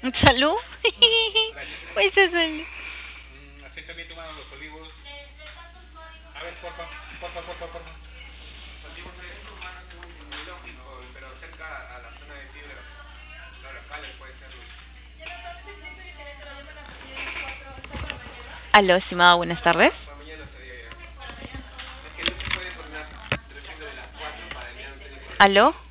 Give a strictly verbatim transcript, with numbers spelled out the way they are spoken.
¿Salud? Gracias. Pues eso es... Mm, Acércame tu mano a los olivos. A ver, porfa, porfa, porfa, porfa. Los olivos es muy lógico, pero cerca a la zona de fibra. Claro, acá les puede ser. Aló, estimado, buenas tardes. Para mañana estaría ya. Es que no se puede coordinar recién de las cuatro para mañana. ¿Aló?